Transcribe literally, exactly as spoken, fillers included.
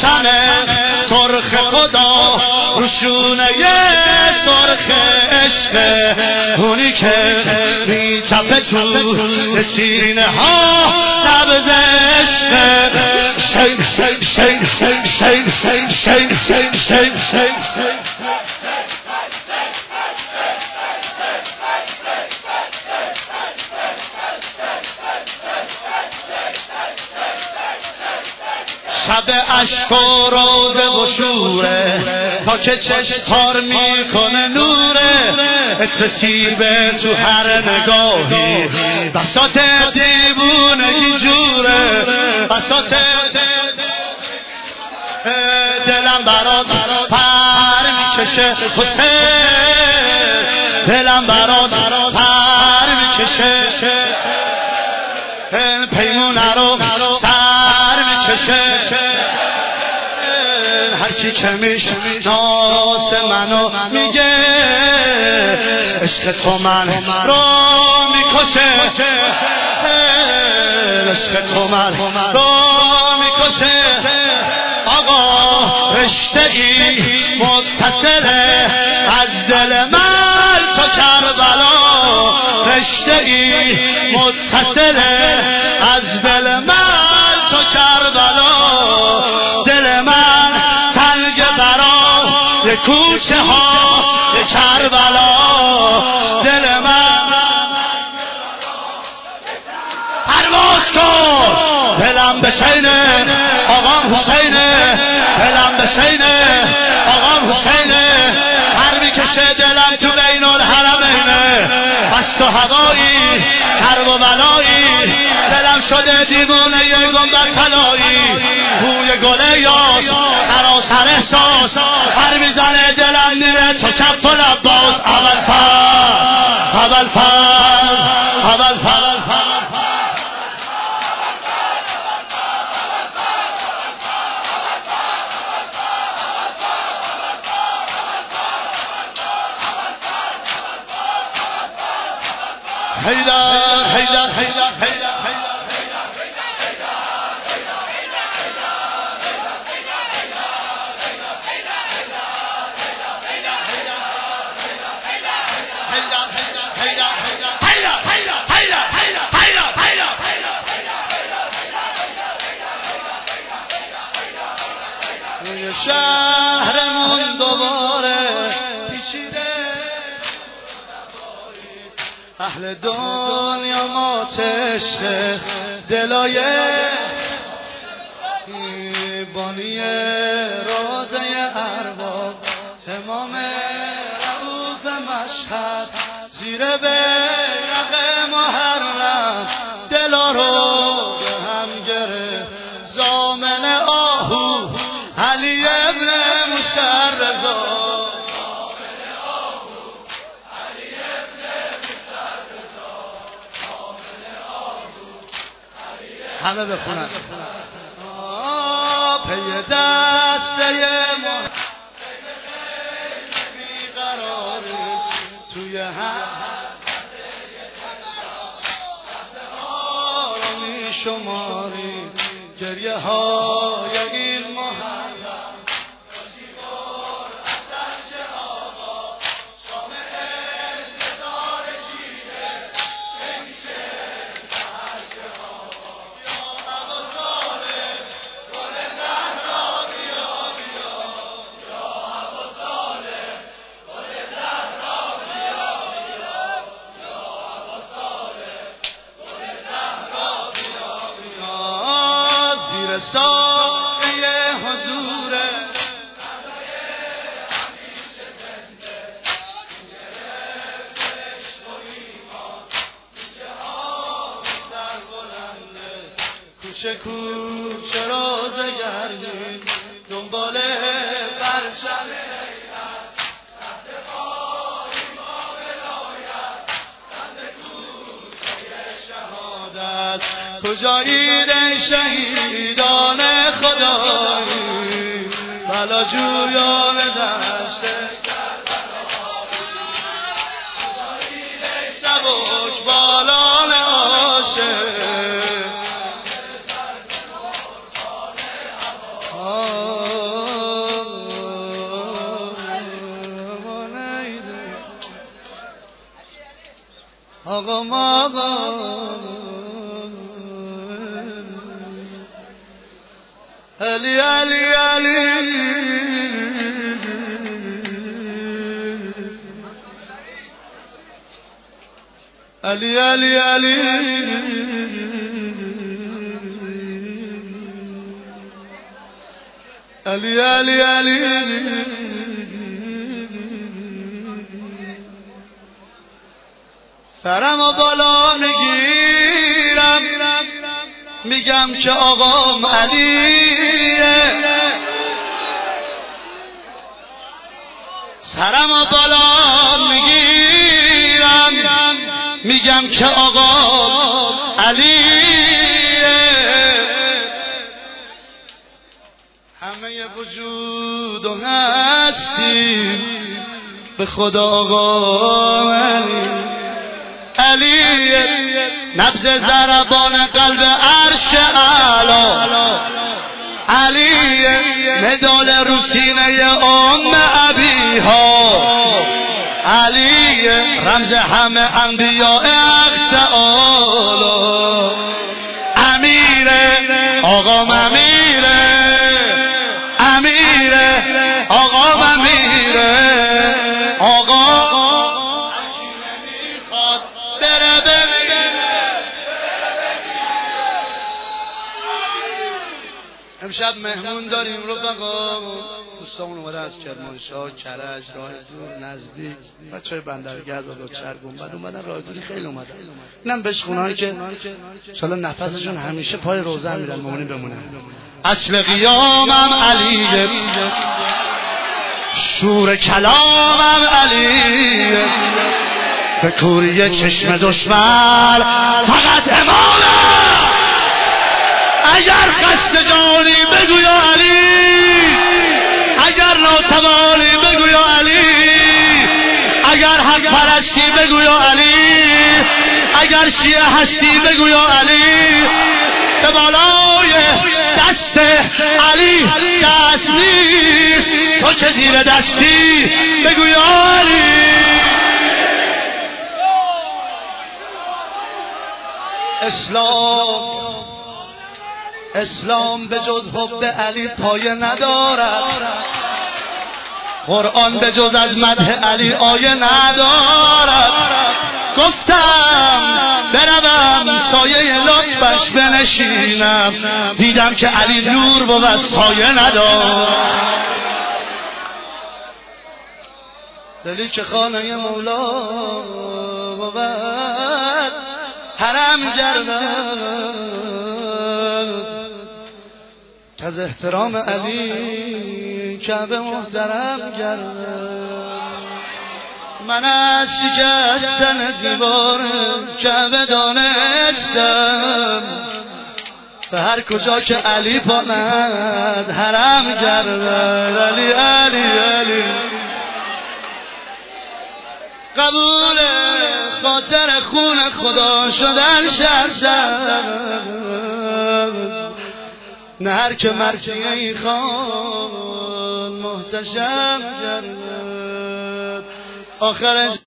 پرچم سرخ خدا روشونه سرخ عشق، اونی که میتپه تو سینه ها نبض عشق. شین شین شین شین شین شین شین شین شین شین شب عشق و روزه و شوره تا که چشم تار میکنه نوره، عطر سیبه تو هر نگاهی بساط دیوونگی جوره، بساط دلم برات پر میکشه حسین، دلم برات پر میکشه پیمونه رو سر میکشه. هر کی که میشناسه منو میگه عشق تو من رو میکشه، عشق تو من رو میکشه. آقا رشته ای متصله از دل من تا کربلا، رشته ای متصله از دل من تا کربلا. دل من تنگ برای کوچه ها کربلا، دل من پرواز کن دلم به شینه آقام حسینه، دلم به شینه آقام حسینه. هر میکشه دلم تو بین الحرمینه، بست و هوایی کرب و بلایی، دلم شده دیوونه یه گنبد طلایی. بوی گل یاس سراسر احساس هر میزنه دلم میره تو کف العباس. اول فر اول فر اول فر حیدر حیدر حیدر حیدر شهرمون دوباره پیچیده، اهل دنیا ما عشق دلای بانی روزه ارباب، امام رؤوف مشهد زیر بیرق محرم دلا رو به هم گرفت. زامن آهو علی ابن مشرزا، همه بخونن پی دسته بیقراری توی هم آرامی شماری گریه های این محرم ساقی حضور کوچه کوچه روزه گردیم دنبال پرچم کجایید ای شهیدان خدایی، بلا جویان دشت کجایید ای سبک بالان عاشق. آقا ماما علی علی علی علی علی علی علی علی علی سرمو بالا میگیرم میگم که آقام علیه سرمو بالا میگیرم میگم که آقام علیه همه وجود و هستی به خدا آقام علی علی نبض ضربان قلب عرش اعلی علی مدال رو سینه ام ابیها علی رمز همه انبیاء حق تعالی امیره آقام امیره امیره آقام امیره آقا امشب مهمون داریم رفقا دوستامون اومده از کرمانشاه کرج راه دور نزدیک بچهای بندرگرد و چرگنبد اومدن راه دوری خیلی اومدن اینم بشخونهایی که انشالله نفسشون همیشه پای روزه هم میرن مهمونی بمونن اصل قیامم علیه شور کلامم علیه به کوری چشم دشمن فقط امامه اگر قصد جانی بگو یا علی اگر ناتوانی بگو یا علی اگر حق پرستی بگو یا علی اگر شیعه هستی بگو یا علی به بالای دست علی دست نیست تو چه زیر دستی بگو یا علی اسلام اسلام به جز حب علی پایه ندارد قرآن به جز از مدح علی آیه ندارد گفتم بروم سایه لطفش بنشینم دیدم که علی نور بود سایه ندارد دلی که خانه مولا بود حرم گردد از احترام علی کعبه محترم گردد من از شکستن دیوار کعبه دانستم به هر کجا که علی پاند حرم گردد علی علی علی قبول خاطر خون خدا شدن شرط نه هر که مرجعه ای خان محتشم گردد آخرش